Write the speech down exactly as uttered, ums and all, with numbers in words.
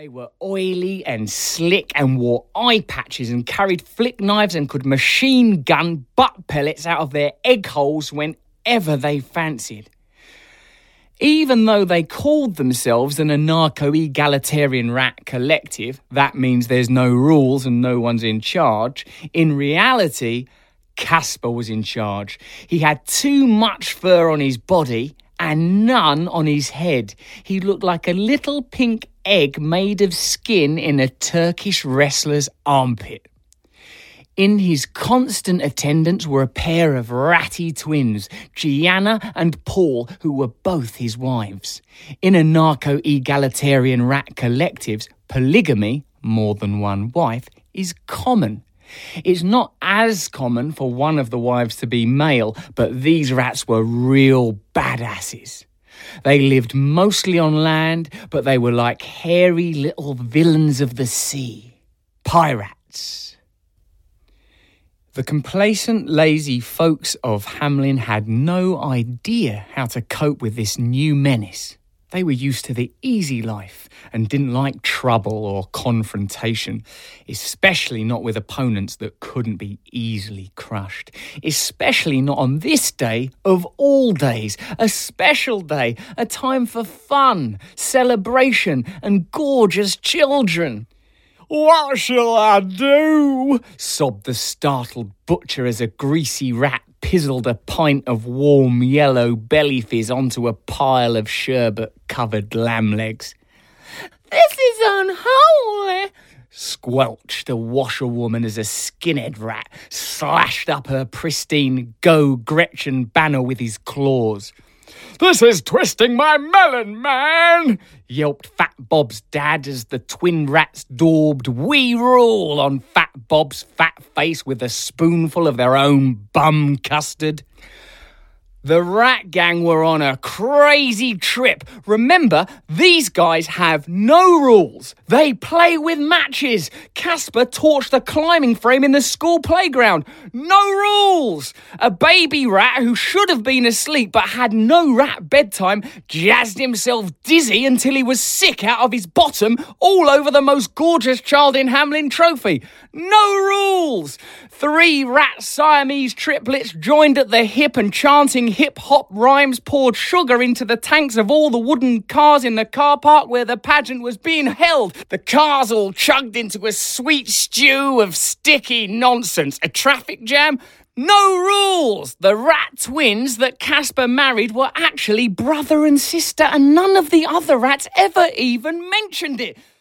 They were oily and slick and wore eye patches and carried flick knives and could machine gun butt pellets out of their egg holes whenever they fancied. Even though they called themselves an anarcho-egalitarian rat collective, that means there's no rules and no one's in charge, in reality, Casper was in charge. He had too much fur on his body and none on his head. He looked like a little pink egg made of skin in a Turkish wrestler's armpit. In his constant attendance were a pair of ratty twins, Gianna and Paul, who were both his wives. In anarcho-egalitarian rat collectives, polygamy, more than one wife, is common. It's not as common for one of the wives to be male, but these rats were real badasses. They lived mostly on land, but they were like hairy little villains of the sea. Pirates. The complacent, lazy folks of Hamlin had no idea how to cope with this new menace. They were used to the easy life and didn't like trouble or confrontation, especially not with opponents that couldn't be easily crushed. Especially not on this day of all days, a special day, a time for fun, celebration and gorgeous children. "What shall I do?" sobbed the startled butcher as a greasy rat pizzled a pint of warm yellow belly fizz onto a pile of sherbet-covered lamb legs. "This is unholy," squelched a washerwoman as a skinhead rat slashed up her pristine Go Gretchen banner with his claws. "This is twisting my melon, man!" yelped Fat Bob's dad as the twin rats daubed "We rule" on Fat Bob's fat face with a spoonful of their own bum custard. The rat gang were on a crazy trip. Remember, these guys have no rules. They play with matches. Casper torched the climbing frame in the school playground. No rules. A baby rat who should have been asleep but had no rat bedtime jazzed himself dizzy until he was sick out of his bottom all over the most gorgeous child in Hamlin trophy. No rules. Three rat Siamese triplets joined at the hip and chanting hip-hop rhymes poured sugar into the tanks of all the wooden cars in the car park where the pageant was being held. The cars all chugged into a sweet stew of sticky nonsense. A traffic jam? No rules! The rat twins that Casper married were actually brother and sister, and none of the other rats ever even mentioned it.